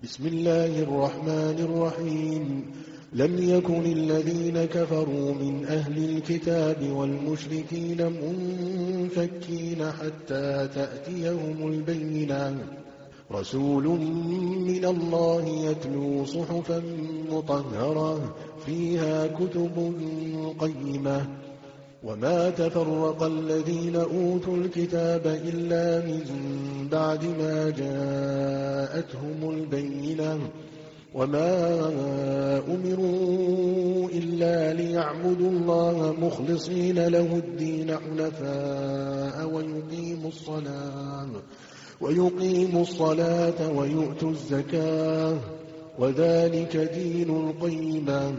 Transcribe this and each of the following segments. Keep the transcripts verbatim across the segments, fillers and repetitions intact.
بسم الله الرحمن الرحيم. لم يكن الذين كفروا من أهل الكتاب والمشركين منفكين حتى تأتيهم البينة، رسول من الله يتلو صحفا مطهرة فيها كتب قيمة. وما تفرق الذين أوتوا الكتاب إلا من بعد ما جاءتهم البينة، وما أمروا إلا ليعبدوا الله مخلصين له الدين حنفاء ويقيموا الصلاة ويقيموا الصلاة ويؤتوا الزكاة، وذلك دين القيمة.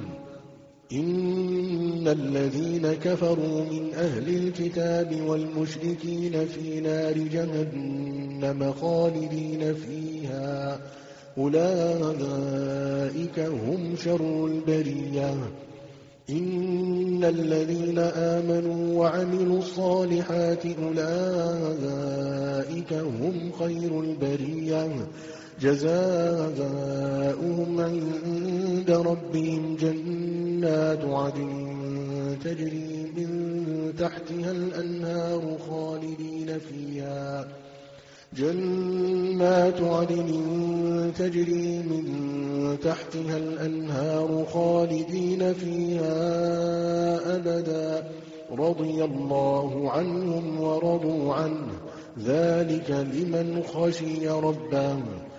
إن الذين كفروا من أهل الكتاب والمشركين في نار جهنم خالدين فيها، أولئك هم شر البرية. إن الذين آمنوا وعملوا الصالحات أولئك هم خير البرية، جزاؤهم عند ربهم جنات عدن تجري من تحتها الأنهار خالدين فيها جنات عدن تجري من تحتها الأنهار خالدين فيها أبدا، رضي الله عنهم ورضوا عنه، ذلك لمن خشي ربه.